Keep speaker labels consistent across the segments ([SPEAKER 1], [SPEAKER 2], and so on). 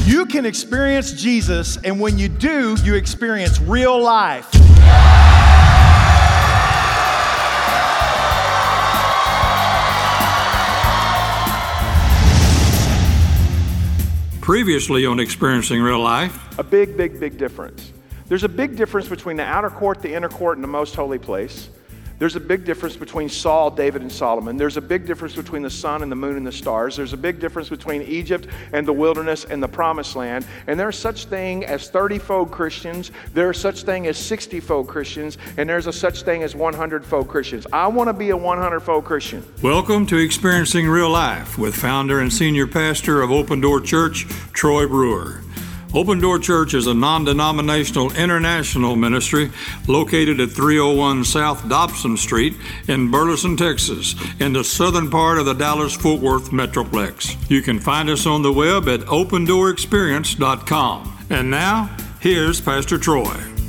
[SPEAKER 1] You can experience Jesus, and when you do, you experience real life.
[SPEAKER 2] Previously on Experiencing Real Life.
[SPEAKER 3] A big difference. There's a big difference between the outer court, the inner court, and the most holy place. There's a big difference between Saul, David, and Solomon. There's a big difference between the sun and the moon and the stars. There's a big difference between Egypt and the wilderness and the promised land. And there's such thing as 30-fold Christians. There's such thing as 60-fold Christians. And there's a such thing as 100-fold Christians. I want to be a 100-fold Christian.
[SPEAKER 2] Welcome to Experiencing Real Life with founder and senior pastor of Open Door Church, Troy Brewer. Open Door Church is a non-denominational international ministry located at 301 South Dobson Street in Burleson, Texas, in the southern part of the Dallas-Fort Worth Metroplex. You can find us on the web at opendoorexperience.com. And now, here's Pastor Troy.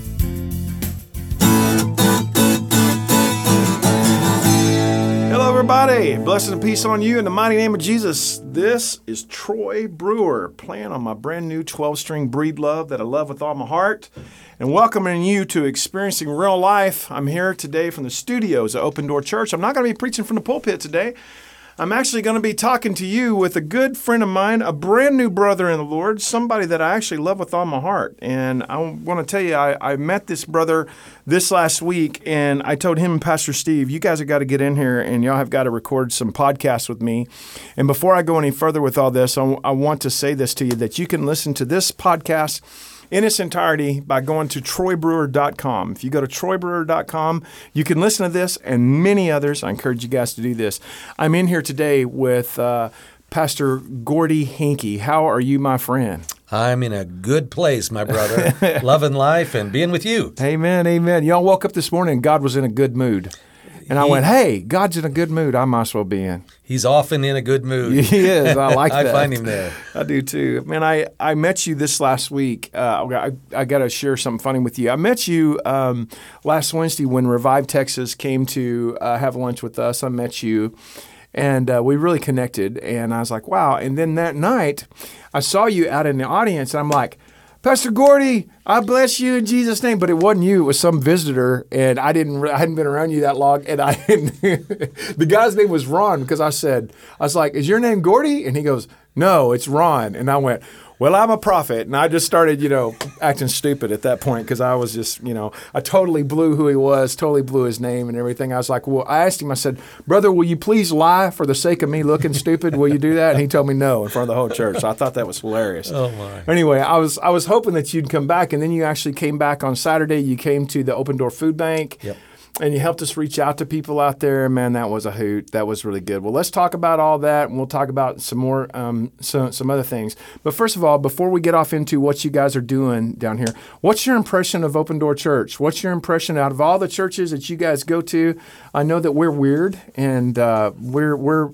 [SPEAKER 1] Hello, everybody. Blessings and peace on you in the mighty name of Jesus. This is Troy Brewer playing on my brand new 12-string Breed Love that I love with all my heart, and welcoming you to Experiencing Real Life. I'm here today from the studios at Open Door Church. I'm not going to be preaching from the pulpit today. I'm actually going to be talking to you with a good friend of mine, a brand new brother in the Lord, somebody that I actually love with all my heart. And I want to tell you, I met this brother this last week, and I told him and Pastor Steve, you guys have got to get in here, and y'all have got to record some podcasts with me. And before I go any further with all this, I want to say this to you, that you can listen to this podcast in its entirety by going to troybrewer.com. If you go to troybrewer.com, you can listen to this and many others. I encourage you guys to do this. I'm in here today with Pastor Gordy Hinkey. How are you, my friend?
[SPEAKER 4] I'm in a good place, my brother. Loving life and being with you.
[SPEAKER 1] Amen, amen. Y'all woke up this morning and God was in a good mood. And I went, hey, God's in a good mood. I might as well be in.
[SPEAKER 4] He's often in a good mood.
[SPEAKER 1] He is. I like that.
[SPEAKER 4] I find him there.
[SPEAKER 1] I do too. Man, I met you this last week. I got to share something funny with you. I met you last Wednesday when Revive Texas came to have lunch with us. I met you, and we really connected. And I was like, wow. And then that night, I saw you out in the audience, and I'm like, Pastor Gordy, I bless you in Jesus' name. But it wasn't you; it was some visitor, and I hadn't been around you that long, and I didn't. The guy's name was Ron, because I was like, "Is your name Gordy?" And he goes, "No, it's Ron." And I went, "Well, I'm a prophet," and I just started, acting stupid at that point, because I was just, I totally blew who he was, totally blew his name and everything. I was like, well, I asked him, I said, brother, will you please lie for the sake of me looking stupid? Will you do that? And he told me no in front of the whole church. So I thought that was hilarious.
[SPEAKER 4] Oh my!
[SPEAKER 1] Anyway, I was hoping that you'd come back, and then you actually came back on Saturday. You came to the Open Door Food Bank.
[SPEAKER 4] Yep.
[SPEAKER 1] And you helped us reach out to people out there. Man, that was a hoot. That was really good. Well, let's talk about all that, and we'll talk about some more, some other things. But first of all, before we get off into what you guys are doing down here, what's your impression of Open Door Church? What's your impression out of all the churches that you guys go to? I know that we're weird, and we're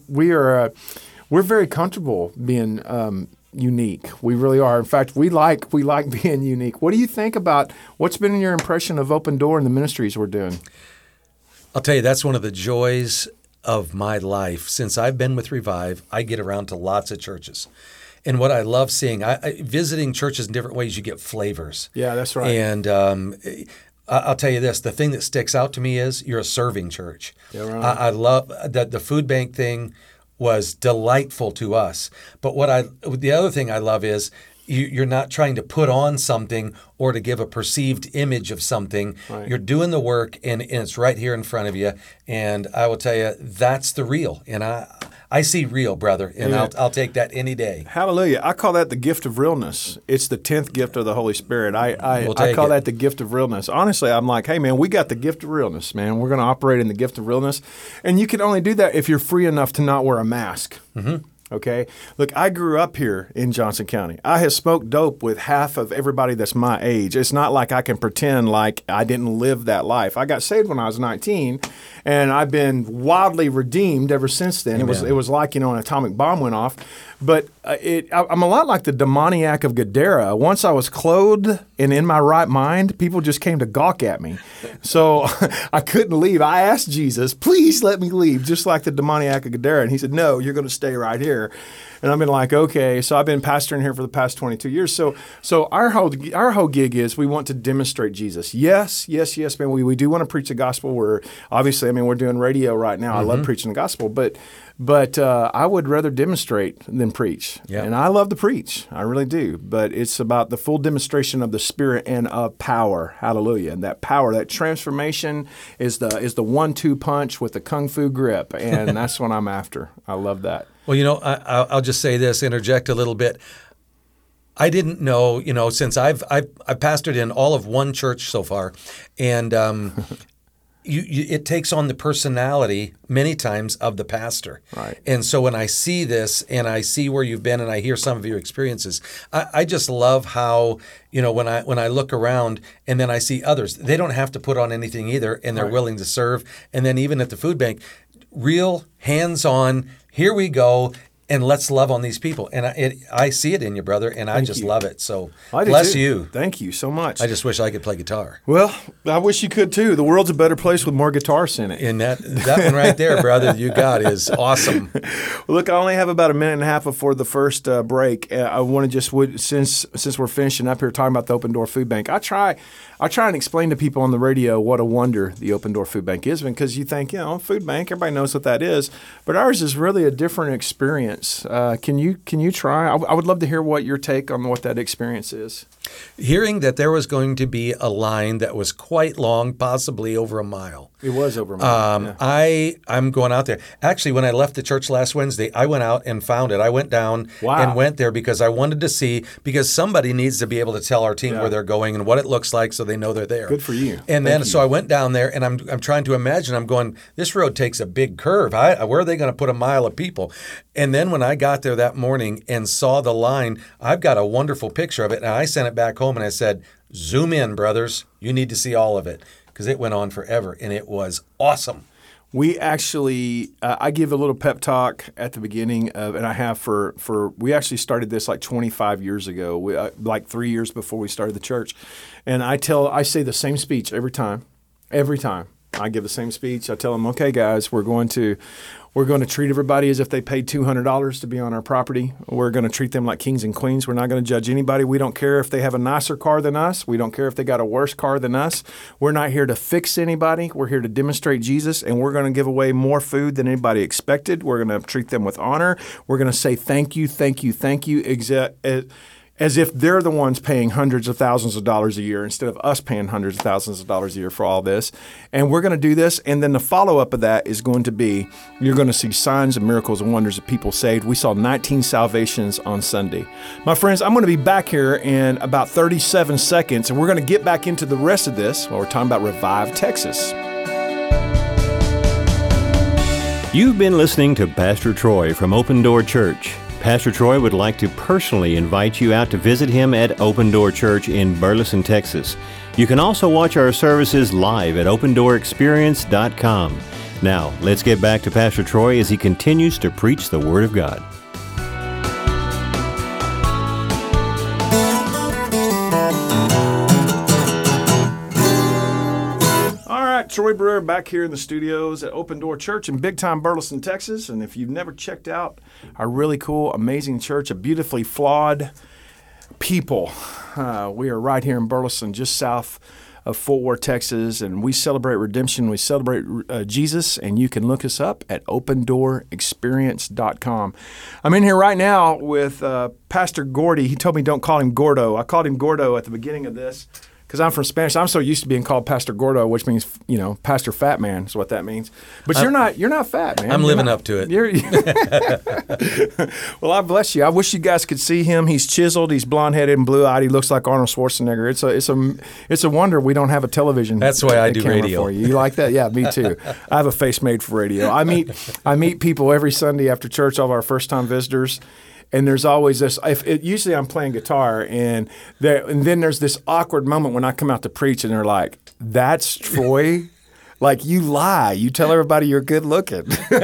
[SPEAKER 1] very comfortable being unique. We really are. In fact, we like being unique. What do you think about what's been your impression of Open Door and the ministries we're doing?
[SPEAKER 4] I'll tell you, that's one of the joys of my life. Since I've been with Revive, I get around to lots of churches. And what I love seeing, visiting churches in different ways, you get flavors.
[SPEAKER 1] Yeah, that's right.
[SPEAKER 4] And I'll tell you this, the thing that sticks out to me is you're a serving church.
[SPEAKER 1] Yeah, right.
[SPEAKER 4] I love that the food bank thing was delightful to us. But the other thing I love is you're not trying to put on something or to give a perceived image of something.
[SPEAKER 1] Right.
[SPEAKER 4] You're doing the work, and it's right here in front of you. And I will tell you, that's the real. And I see real, brother, and
[SPEAKER 1] Yeah.
[SPEAKER 4] I'll take that any day.
[SPEAKER 1] Hallelujah. I call that the gift of realness. It's the 10th gift of the Holy Spirit. I call that the gift of realness. Honestly, I'm like, hey, man, we got the gift of realness, man. We're going to operate in the gift of realness. And you can only do that if you're free enough to not wear a mask. Mm-hmm. Okay? Look, I grew up here in Johnson County. I have smoked dope with half of everybody that's my age. It's not like I can pretend like I didn't live that life. I got saved when I was 19, and I've been wildly redeemed ever since then.
[SPEAKER 4] Amen.
[SPEAKER 1] It was like, an atomic bomb went off. But I'm a lot like the demoniac of Gadara. Once I was clothed and in my right mind, people just came to gawk at me. So I couldn't leave. I asked Jesus, please let me leave, just like the demoniac of Gadara. And he said, no, you're going to stay right here. here. And I've been like, okay. So I've been pastoring here for the past 22 years. So our whole gig is we want to demonstrate Jesus. Yes, man. We do want to preach the gospel. We're doing radio right now. I love preaching the gospel, but I would rather demonstrate than preach.
[SPEAKER 4] Yeah.
[SPEAKER 1] And I love to preach. I really do. But it's about the full demonstration of the Spirit and of power. Hallelujah. And that power, that transformation is the 1-2 punch with the kung fu grip. And that's what I'm after. I love that.
[SPEAKER 4] Well, I'll just say this, interject a little bit. I didn't know, since I've pastored in all of one church so far, and it takes on the personality many times of the pastor.
[SPEAKER 1] Right.
[SPEAKER 4] And so when I see this and I see where you've been and I hear some of your experiences, I just love how, when I look around and then I see others, they don't have to put on anything either, and they're willing to serve. And then even at the food bank, real hands-on, here we go, and let's love on these people. And I see it in you, brother, and I just love it. So bless you.
[SPEAKER 1] Thank you so much.
[SPEAKER 4] I just wish I could play guitar.
[SPEAKER 1] Well, I wish you could too. The world's a better place with more guitars in it.
[SPEAKER 4] And that one right there, brother, you got is awesome.
[SPEAKER 1] Well, look, I only have about a minute and a half before the first break. I want to just, since we're finishing up here talking about the Open Door Food Bank, I try and explain to people on the radio what a wonder the Open Door Food Bank is, because you think, food bank, everybody knows what that is, but ours is really a different experience. Can you try? I would love to hear what your take on what that experience is.
[SPEAKER 4] Hearing that there was going to be a line that was quite long, possibly over a mile.
[SPEAKER 1] It was over a mile.
[SPEAKER 4] Yeah. I'm going out there. Actually, when I left the church last Wednesday, I went out and found it. I went down and went there because I wanted to see, because somebody needs to be able to tell our team where they're going and what it looks like so they know they're there.
[SPEAKER 1] Good for you.
[SPEAKER 4] And so I went down there and I'm trying to imagine, I'm going, this road takes a big curve. Where are they going to put a mile of people? And then when I got there that morning and saw the line, I've got a wonderful picture of it. And I sent it back home and I said, zoom in, brothers. You need to see all of it, because it went on forever and it was awesome.
[SPEAKER 1] We actually, I give a little pep talk at the beginning of, and I have we actually started this like 25 years ago, like 3 years before we started the church. And I say the same speech every time. I give the same speech. I tell them, okay, guys, we're going to treat everybody as if they paid $200 to be on our property. We're going to treat them like kings and queens. We're not going to judge anybody. We don't care if they have a nicer car than us. We don't care if they got a worse car than us. We're not here to fix anybody. We're here to demonstrate Jesus, and we're going to give away more food than anybody expected. We're going to treat them with honor. We're going to say thank you, thank you, thank you, as if they're the ones paying hundreds of thousands of dollars a year instead of us paying hundreds of thousands of dollars a year for all this. And we're going to do this. And then the follow-up of that is going to be, you're going to see signs and miracles and wonders of people saved. We saw 19 salvations on Sunday. My friends, I'm going to be back here in about 37 seconds, and we're going to get back into the rest of this while we're talking about Revive Texas.
[SPEAKER 5] You've been listening to Pastor Troy from Open Door Church. Pastor Troy would like to personally invite you out to visit him at Open Door Church in Burleson, Texas. You can also watch our services live at opendoorexperience.com. Now, let's get back to Pastor Troy as he continues to preach the Word of God.
[SPEAKER 1] Troy Brewer back here in the studios at Open Door Church in big time Burleson, Texas. And if you've never checked out our really cool, amazing church, a beautifully flawed people, we are right here in Burleson, just south of Fort Worth, Texas, and we celebrate redemption. We celebrate Jesus, and you can look us up at opendoorexperience.com. I'm in here right now with Pastor Gordy. He told me don't call him Gordo. I called him Gordo at the beginning of this, because I'm from Spanish. I'm so used to being called Pastor Gordo, which means, Pastor Fat Man is what that means. But you're not fat, man.
[SPEAKER 4] I'm living up to it.
[SPEAKER 1] Well, I bless you. I wish you guys could see him. He's chiseled. He's blonde-headed and blue-eyed. He looks like Arnold Schwarzenegger. It's a wonder we don't have a television.
[SPEAKER 4] That's why I do radio.
[SPEAKER 1] For you. You like that? Yeah, me too. I have a face made for radio. I meet people every Sunday after church, all of our first-time visitors. And there's always this. Usually I'm playing guitar, and then there's this awkward moment when I come out to preach, and they're like, "That's Troy." Like, you lie. You tell everybody you're good looking. So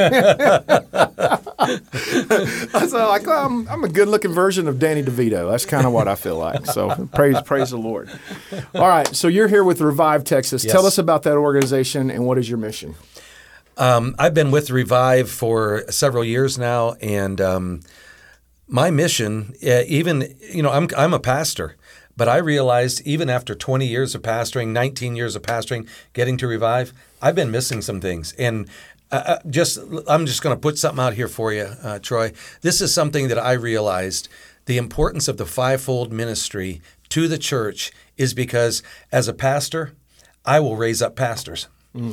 [SPEAKER 1] like, I'm a good looking version of Danny DeVito. That's kind of what I feel like. So praise the Lord. All right. So you're here with Revive Texas.
[SPEAKER 4] Yes.
[SPEAKER 1] Tell us about that organization and what is your mission?
[SPEAKER 4] I've been with Revive for several years now, and my mission, I'm a pastor, but I realized even after 20 years of pastoring, 19 years of pastoring, getting to Revive, I've been missing some things. And I'm just going to put something out here for you, Troy. This is something that I realized. The importance of the fivefold ministry to the church is because as a pastor, I will raise up pastors.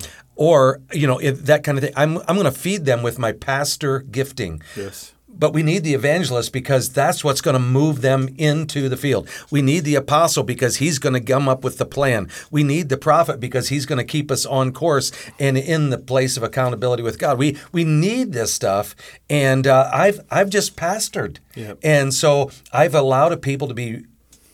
[SPEAKER 4] Or, that kind of thing. I'm going to feed them with my pastor gifting.
[SPEAKER 1] Yes.
[SPEAKER 4] But we need the evangelist because that's what's going to move them into the field. We need the apostle because he's going to come up with the plan. We need the prophet because he's going to keep us on course and in the place of accountability with God. We need this stuff, and I've just pastored, and so I've allowed people to be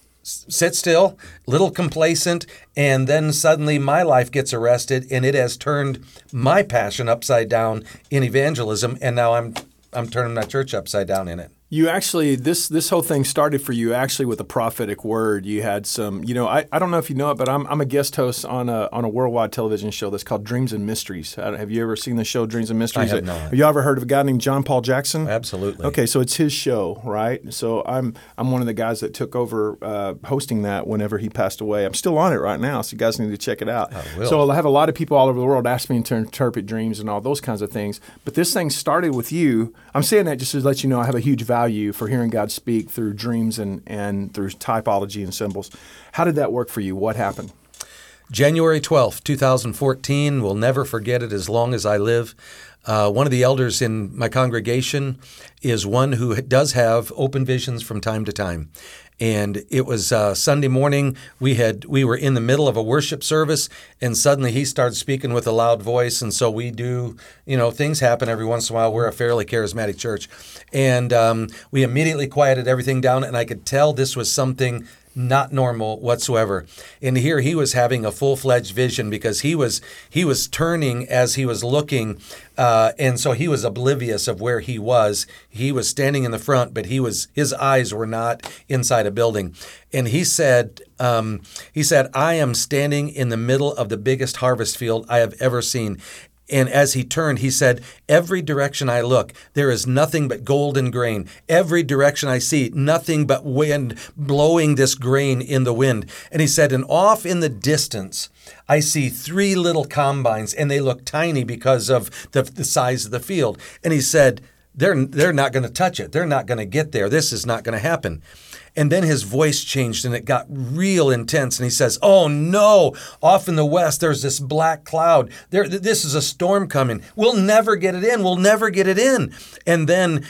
[SPEAKER 4] sit still, little complacent, and then suddenly my life gets arrested, and it has turned my passion upside down in evangelism, and now I'm turning my church upside down in it.
[SPEAKER 1] You actually, this whole thing started for you actually with a prophetic word. You had some, I don't know if you know it, but I'm a guest host on a worldwide television show that's called Dreams and Mysteries. Have you ever seen the show Dreams and Mysteries?
[SPEAKER 4] I have not.
[SPEAKER 1] Have you ever heard of a guy named John Paul Jackson?
[SPEAKER 4] Absolutely.
[SPEAKER 1] Okay, so it's his show, right? So I'm one of the guys that took over hosting that whenever he passed away. I'm still on it right now, so you guys need to check it out.
[SPEAKER 4] I will.
[SPEAKER 1] So I have a lot of people all over the world ask me to interpret dreams and all those kinds of things. But this thing started with you. I'm saying that just to let you know I have a huge value for hearing God speak through dreams and through typology and symbols. How did that work for you? What happened?
[SPEAKER 4] January 12th, 2014, will never forget it as long as I live. One of the elders in my congregation is one who does have open visions from time to time. And it was Sunday morning. We were in the middle of a worship service, and suddenly he started speaking with a loud voice. And so we do, things happen every once in a while. We're a fairly charismatic church. And we immediately quieted everything down, and I could tell this was something not normal whatsoever. And here he was having a full-fledged vision because he was turning as he was looking, and so he was oblivious of where he was. He was standing in the front, but his eyes were not inside a building. And he said, I am standing in the middle of the biggest harvest field I have ever seen. And as he turned, he said, every direction I look, there is nothing but golden grain. Every direction I see, nothing but wind blowing this grain in the wind. And he said, and off in the distance, I see 3 little combines, and they look tiny because of the size of the field. And he said, they're not going to touch it. They're not going to get there. This is not going to happen. And then his voice changed and it got real intense. And he says, oh no, off in the west, there's this black cloud. This is a storm coming. We'll never get it in. We'll never get it in. And then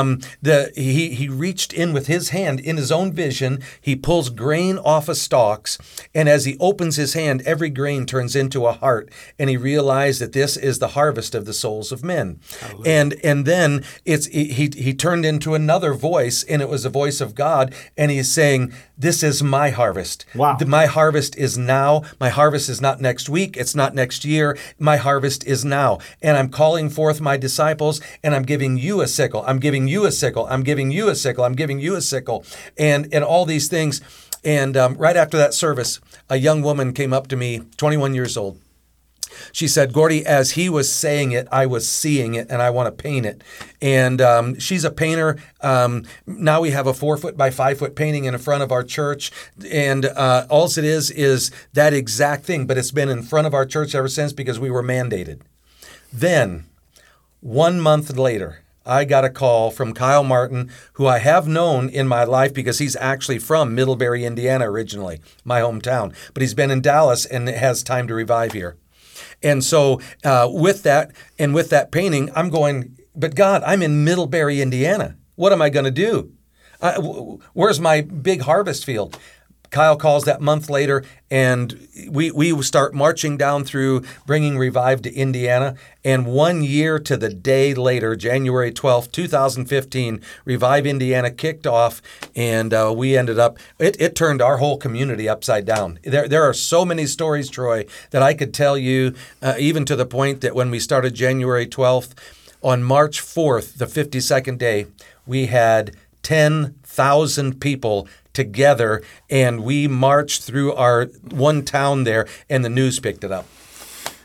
[SPEAKER 4] he reached in with his hand in his own vision. He pulls grain off of stalks. And as he opens his hand, every grain turns into a heart. And he realized that this is the harvest of the souls of men. And then he turned into another voice, and it was the voice of God. And he's saying, this is my harvest.
[SPEAKER 1] Wow.
[SPEAKER 4] My harvest is now. My harvest is not next week. It's not next year. My harvest is now. And I'm calling forth my disciples, and I'm giving you a sickle. I'm giving you a sickle. I'm giving you a sickle. I'm giving you a sickle. And all these things. And right after that service, a young woman came up to me, 21 years old. She said, Gordy, as he was saying it, I was seeing it, and I want to paint it. And she's a painter. Now we have a 4-foot by 5-foot painting in front of our church. And all it is that exact thing, but it's been in front of our church ever since because we were mandated. Then, 1 month later, I got a call from Kyle Martin, who I have known in my life because he's actually from Middlebury, Indiana originally, my hometown. But he's been in Dallas and has time to Revive here. And so with that painting, I'm going, but God, I'm in Middlebury, Indiana. What am I going to do? Where's my big harvest field? Kyle calls that month later, and we start marching down through bringing Revive to Indiana. And 1 year to the day later, January 12th, 2015, Revive Indiana kicked off, and we ended up, it turned our whole community upside down. There are so many stories, Troy, that I could tell you, even to the point that when we started January 12th, on March 4th, the 52nd day, we had 10,000 people together, and we marched through our one town there, and the news picked it up.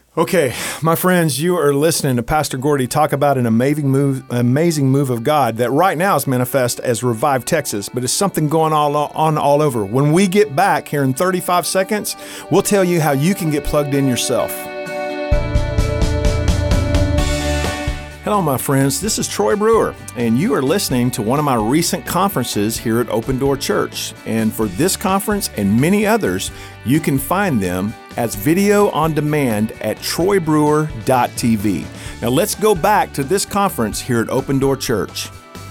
[SPEAKER 1] Okay, my friends, you are listening to Pastor Gordy talk about an amazing move of God that right now is manifest as Revive Texas, but it's something going on all over. When we get back here in 35 seconds, we'll tell you how you can get plugged in yourself. Hello, my friends. This is Troy Brewer, and you are listening to one of my recent conferences here at Open Door Church. And for this conference and many others, you can find them as video on demand at troybrewer.tv. Now let's go back to this conference here at Open Door Church.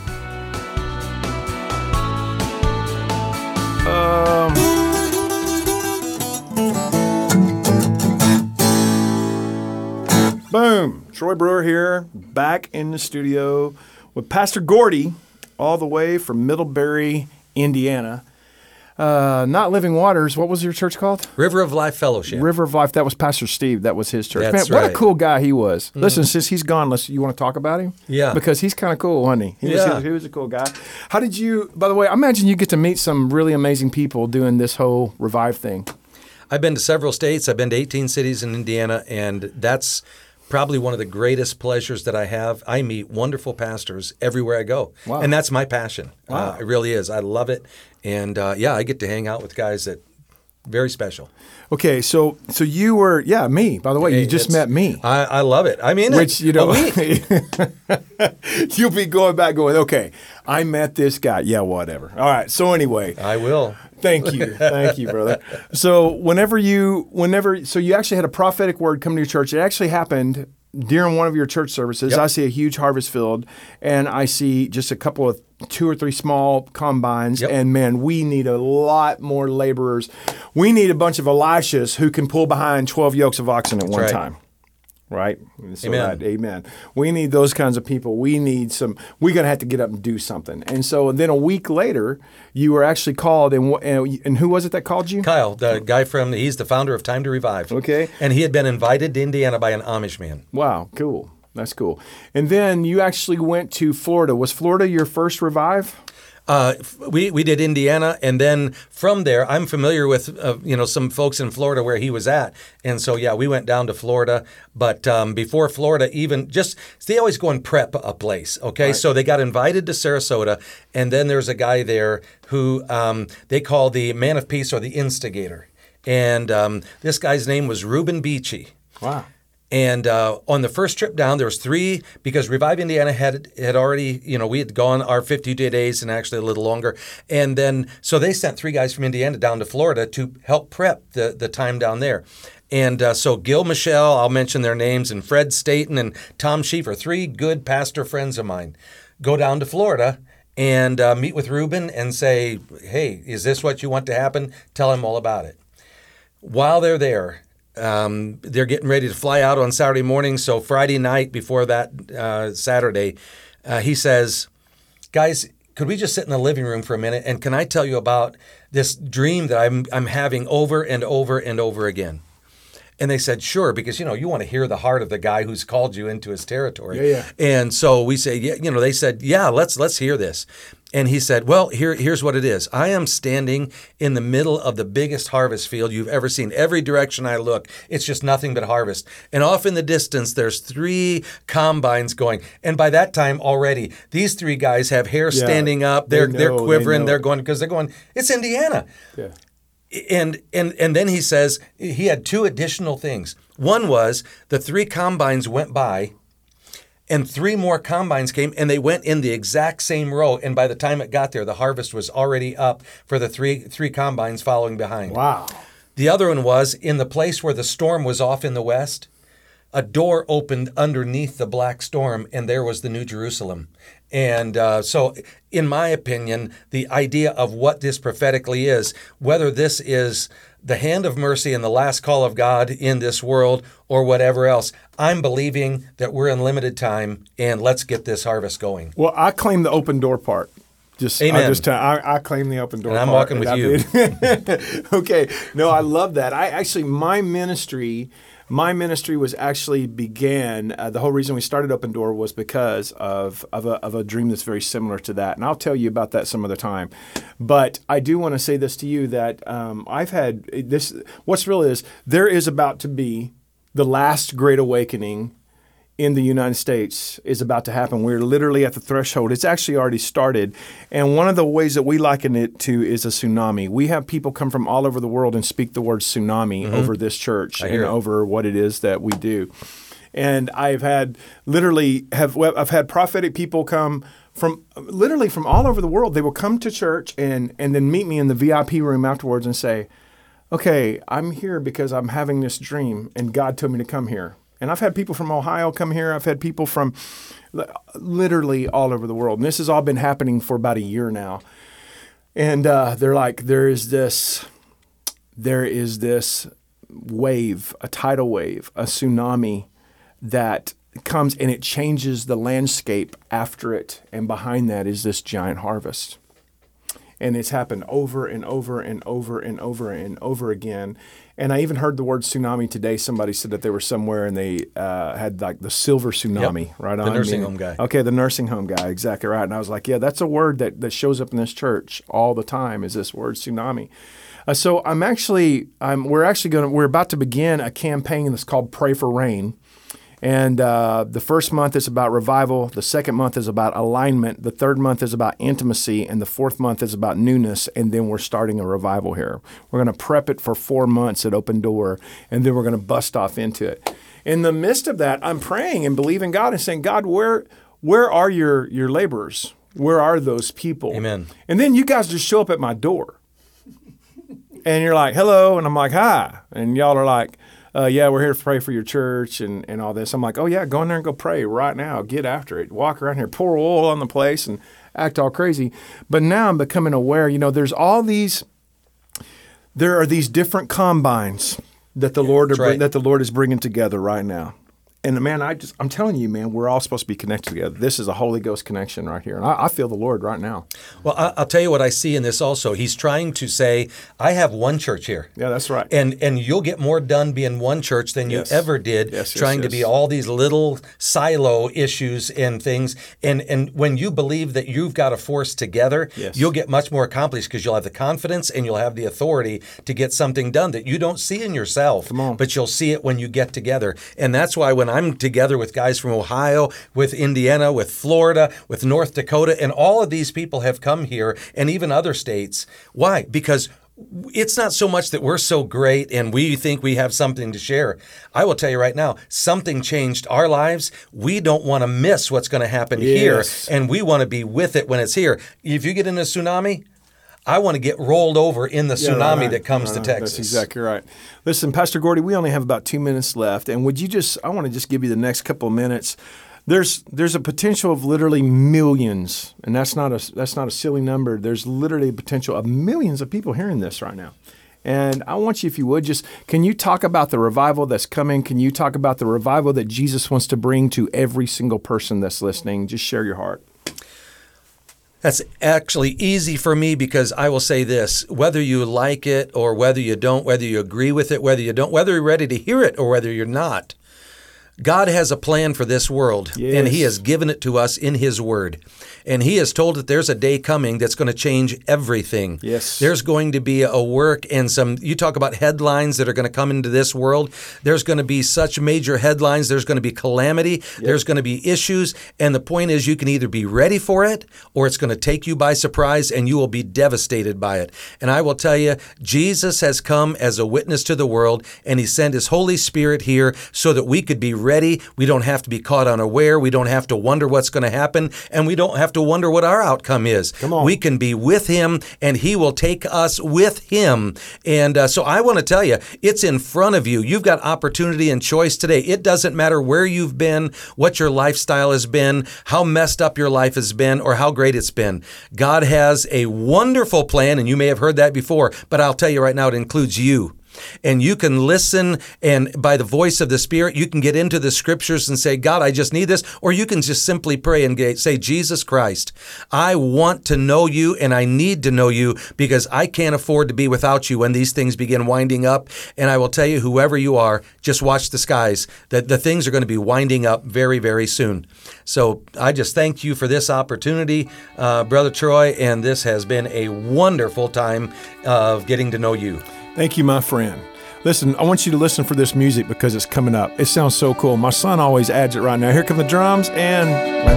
[SPEAKER 1] Boom! Troy Brewer here, back in the studio with Pastor Gordy, all the way from Middlebury, Indiana. Not Living Waters. What was your church called?
[SPEAKER 4] River of Life Fellowship.
[SPEAKER 1] River of Life. That was Pastor Steve. That was his church.
[SPEAKER 4] That's
[SPEAKER 1] Man, what
[SPEAKER 4] right.
[SPEAKER 1] a cool guy he was. Listen, since he's gone, you want to talk about him?
[SPEAKER 4] Yeah.
[SPEAKER 1] Because he's kind of cool, wasn't he?
[SPEAKER 4] Yeah.
[SPEAKER 1] He was a cool guy. How did you, by the way, I imagine you get to meet some really amazing people doing this whole Revive thing.
[SPEAKER 4] I've been to several states. I've been to 18 cities in Indiana, and that's probably one of the greatest pleasures that I have. I meet wonderful pastors everywhere I go.
[SPEAKER 1] Wow.
[SPEAKER 4] And that's my passion.
[SPEAKER 1] Wow.
[SPEAKER 4] It really is. I love it. And I get to hang out with guys that very special.
[SPEAKER 1] Okay, so you were, me. By the way, you just met me.
[SPEAKER 4] I love it. I mean,
[SPEAKER 1] Which, you know, you'll be going back going, okay, I met this guy. Yeah, whatever. All right, so anyway.
[SPEAKER 4] I will.
[SPEAKER 1] Thank you, brother. So so you actually had a prophetic word come to your church. It actually happened during one of your church services.
[SPEAKER 4] Yep.
[SPEAKER 1] I see a huge harvest field, and I see just a couple of 2 or 3 small combines.
[SPEAKER 4] Yep.
[SPEAKER 1] And man, we need a lot more laborers. We need a bunch of Elishas who can pull behind 12 yokes of oxen at one
[SPEAKER 4] right.
[SPEAKER 1] time. Right? So
[SPEAKER 4] Amen.
[SPEAKER 1] Amen. We need those kinds of people. We're going to have to get up and do something. And so then a week later, you were actually called, and who was it that called you?
[SPEAKER 4] Kyle, the guy he's the founder of Time to Revive.
[SPEAKER 1] Okay.
[SPEAKER 4] And he had been invited to Indiana by an Amish man.
[SPEAKER 1] Wow, cool. That's cool. And then you actually went to Florida. Was Florida your first Revive?
[SPEAKER 4] We did Indiana, and then from there, I'm familiar with some folks in Florida where he was at, and so we went down to Florida. But before Florida, they always go and prep a place. Okay,
[SPEAKER 1] Right.
[SPEAKER 4] So they got invited to Sarasota, and then there's a guy there who they call the Man of Peace or the Instigator, and this guy's name was Reuben Beachy.
[SPEAKER 1] Wow.
[SPEAKER 4] And on the first trip down, there was 3, because Revive Indiana had already, we had gone our 52 days and actually a little longer. And then, so they sent 3 guys from Indiana down to Florida to help prep the time down there. And so Gil Michelle, I'll mention their names, and Fred Staten and Tom Schieffer, 3 good pastor friends of mine, go down to Florida and meet with Reuben and say, hey, is this what you want to happen? Tell him all about it. While they're there, they're getting ready to fly out on Saturday morning. So Friday night before that Saturday, he says, guys, could we just sit in the living room for a minute? And can I tell you about this dream that I'm having over and over and over again? And they said, sure, because, you want to hear the heart of the guy who's called you into his territory.
[SPEAKER 1] Yeah.
[SPEAKER 4] And so we say, they said, let's hear this. And he said, well, here's what it is. I am standing in the middle of the biggest harvest field you've ever seen. Every direction I look, it's just nothing but harvest. And off in the distance, there's 3 combines going. And by that time already, these 3 guys have hair standing up. They're quivering. They're going, because they're going, it's Indiana.
[SPEAKER 1] Yeah.
[SPEAKER 4] And then he says he had 2 additional things. One was the 3 combines went by, and 3 more combines came, and they went in the exact same row. And by the time it got there, the harvest was already up for the three combines following behind.
[SPEAKER 1] Wow.
[SPEAKER 4] The other one was in the place where the storm was off in the west, a door opened underneath the black storm, and there was the New Jerusalem. And so, in my opinion, the idea of what this prophetically is, whether this is the hand of mercy and the last call of God in this world or whatever else, I'm believing that we're in limited time, and let's get this harvest going.
[SPEAKER 1] Well, I claim the open door part.
[SPEAKER 4] Amen.
[SPEAKER 1] I claim the open door
[SPEAKER 4] And I'm
[SPEAKER 1] part.
[SPEAKER 4] walking with you.
[SPEAKER 1] Okay. No, I love that. My ministry was actually began. The whole reason we started Open Door was because of a dream that's very similar to that, and I'll tell you about that some other time. But I do want to say this to you that I've had this. What's real is there is about to be the last great awakening in the United States is about to happen. We're literally at the threshold. It's actually already started. And one of the ways that we liken it to is a tsunami. We have people come from all over the world and speak the word tsunami over this church and over what it is that we do. And I've had I've had prophetic people come from all over the world. They will come to church and then meet me in the VIP room afterwards and say, okay, I'm here because I'm having this dream and God told me to come here. And I've had people from Ohio come here. I've had people from literally all over the world. And this has all been happening for about a year now. And they're like, there is this wave, a tidal wave, a tsunami that comes and it changes the landscape after it. And behind that is this giant harvest. And it's happened over and over and over and over and over again. And I even heard the word tsunami today. Somebody said that they were somewhere and they had like the silver tsunami, right on.
[SPEAKER 4] The nursing home guy.
[SPEAKER 1] Okay, the nursing home guy, exactly right. And I was like, yeah, that's a word that shows up in this church all the time is this word tsunami. So we're about to begin a campaign that's called Pray for Rain. And the first month is about revival. The second month is about alignment. The third month is about intimacy. And the fourth month is about newness. And then we're starting a revival here. We're going to prep it for 4 months at Open Door. And then we're going to bust off into it. In the midst of that, I'm praying and believing God and saying, God, where are your laborers? Where are those people?
[SPEAKER 4] Amen.
[SPEAKER 1] And then you guys just show up at my door. And you're like, hello. And I'm like, hi. And y'all are like, yeah, we're here to pray for your church and all this. I'm like, oh, yeah, go in there and go pray right now. Get after it. Walk around here, pour oil on the place and act all crazy. But now I'm becoming aware, there are these different combines that the Lord is bringing together right now. And man, I'm telling you, man, we're all supposed to be connected together. This is a Holy Ghost connection right here. And I feel the Lord right now.
[SPEAKER 4] Well, I'll tell you what I see in this also. He's trying to say, I have one church here.
[SPEAKER 1] Yeah, that's right.
[SPEAKER 4] And you'll get more done being one church than you ever did trying to be all these little silo issues and things. And when you believe that you've got to force together, you'll get much more accomplished because you'll have the confidence and you'll have the authority to get something done that you don't see in yourself, but you'll see it when you get together. And that's why when I'm together with guys from Ohio, with Indiana, with Florida, with North Dakota, and all of these people have come here and even other states. Why? Because it's not so much that we're so great and we think we have something to share. I will tell you right now, something changed our lives. We don't want to miss what's going to happen here, and we want to be with it when it's here. If you get in a tsunami, I want to get rolled over in the tsunami that comes to Texas.
[SPEAKER 1] That's exactly right. Listen, Pastor Gordy, we only have about 2 minutes left, and I want to just give you the next couple of minutes. There's a potential of literally millions, and that's not a silly number. There's literally a potential of millions of people hearing this right now. And I want you, if you would, can you talk about the revival that's coming? Can you talk about the revival that Jesus wants to bring to every single person that's listening? Just share your heart.
[SPEAKER 4] That's actually easy for me because I will say this, whether you like it or whether you don't, whether you agree with it, whether you don't, whether you're ready to hear it or whether you're not, God has a plan for this world, and He has given it to us in His Word. And He has told that there's a day coming that's going to change everything.
[SPEAKER 1] Yes.
[SPEAKER 4] There's going to be a work and you talk about headlines that are going to come into this world. There's going to be such major headlines. There's going to be calamity. There's going to be issues. And the point is you can either be ready for it or it's going to take you by surprise and you will be devastated by it. And I will tell you, Jesus has come as a witness to the world, and He sent His Holy Spirit here so that we could be ready. We don't have to be caught unaware. We don't have to wonder what's going to happen, and we don't have to wonder what our outcome is.
[SPEAKER 1] Come on.
[SPEAKER 4] We can be with Him, and He will take us with Him. And so I want to tell you, it's in front of you. You've got opportunity and choice today. It doesn't matter where you've been, what your lifestyle has been, how messed up your life has been, or how great it's been. God has a wonderful plan, and you may have heard that before, but I'll tell you right now, it includes you. And you can listen, and by the voice of the Spirit, you can get into the Scriptures and say, God, I just need this. Or you can just simply pray and say, Jesus Christ, I want to know you, and I need to know you because I can't afford to be without you when these things begin winding up. And I will tell you, whoever you are, just watch the skies. That the things are going to be winding up very, very soon. So I just thank you for this opportunity, Brother Troy, and this has been a wonderful time of getting to know you.
[SPEAKER 1] Thank you, my friend. Listen, I want you to listen for this music because it's coming up. It sounds so cool. My son always adds it right now. Here come the drums and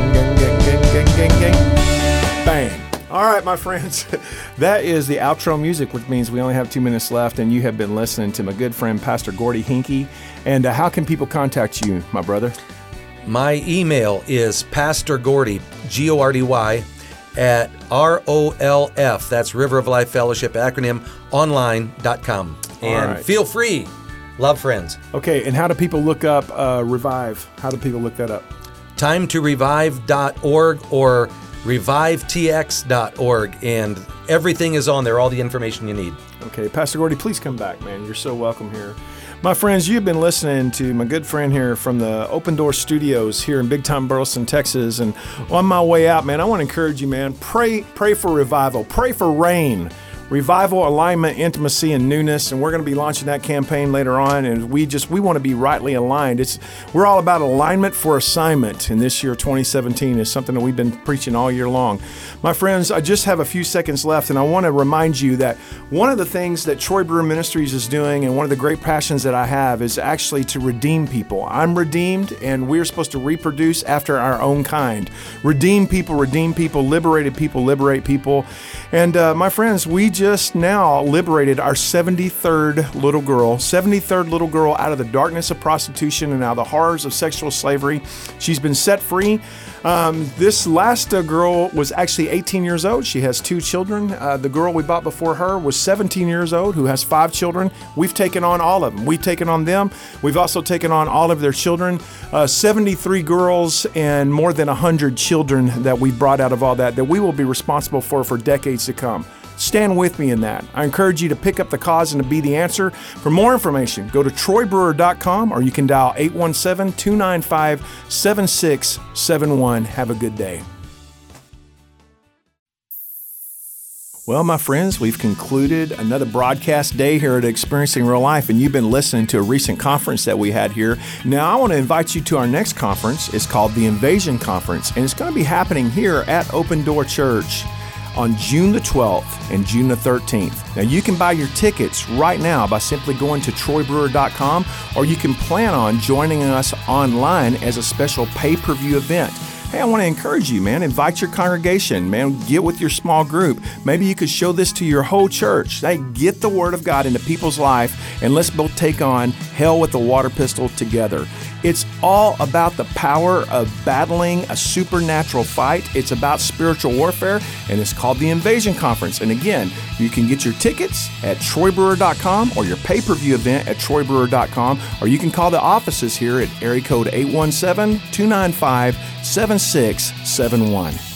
[SPEAKER 1] bang. All right, my friends, that is the outro music, which means we only have 2 minutes left, and you have been listening to my good friend, Pastor Gordy Hinkey. And how can people contact you, my brother?
[SPEAKER 4] My email is pastorgordy, Gordy, at ROLF, that's River of Life Fellowship acronym, online.com. And feel free. Love, friends.
[SPEAKER 1] Okay, and how do people look up Revive? How do people look that up?
[SPEAKER 4] TimeToRevive.org or revivetx.org, and everything is on there, all the information you need.
[SPEAKER 1] Okay, Pastor Gordy, please come back, man. You're so welcome here. My friends, you've been listening to my good friend here from the Open Door Studios here in Big Time Burleson, Texas. And on my way out, man, I want to encourage you, man, pray for revival, pray for rain. Revival, alignment, intimacy, and newness, and we're going to be launching that campaign later on. And we want to be rightly aligned. We're all about alignment for assignment. And this year, 2017, is something that we've been preaching all year long. My friends, I just have a few seconds left, and I want to remind you that one of the things that Troy Brewer Ministries is doing, and one of the great passions that I have, is actually to redeem people. I'm redeemed, and we're supposed to reproduce after our own kind. Redeem people, liberated people, liberate people. And my friends, we just now liberated our 73rd little girl out of the darkness of prostitution and out of the horrors of sexual slavery. She's been set free. This last girl was actually 18 years old. She has 2 children. The girl we bought before her was 17 years old, who has 5 children. We've taken on all of them. We've taken on them. We've also taken on all of their children. 73 girls and more than 100 children that we brought out of all that we will be responsible for decades to come. Stand with me in that. I encourage you to pick up the cause and to be the answer. For more information, go to troybrewer.com, or you can dial 817-295-7671. Have a good day. Well, my friends, we've concluded another broadcast day here at Experiencing Real Life, and you've been listening to a recent conference that we had here. Now, I want to invite you to our next conference. It's called the Invasion Conference, and it's going to be happening here at Open Door Church on June the 12th and June the 13th. Now, you can buy your tickets right now by simply going to troybrewer.com, or you can plan on joining us online as a special pay-per-view event. Hey, I want to encourage you, man. Invite your congregation, man. Get with your small group. Maybe you could show this to your whole church. Hey, get the Word of God into people's life, and let's both take on hell with a water pistol together. It's all about the power of battling a supernatural fight. It's about spiritual warfare, and it's called the Invasion Conference. And again, you can get your tickets at troybrewer.com, or your pay-per-view event at troybrewer.com, or you can call the offices here at area code 817-295-7671.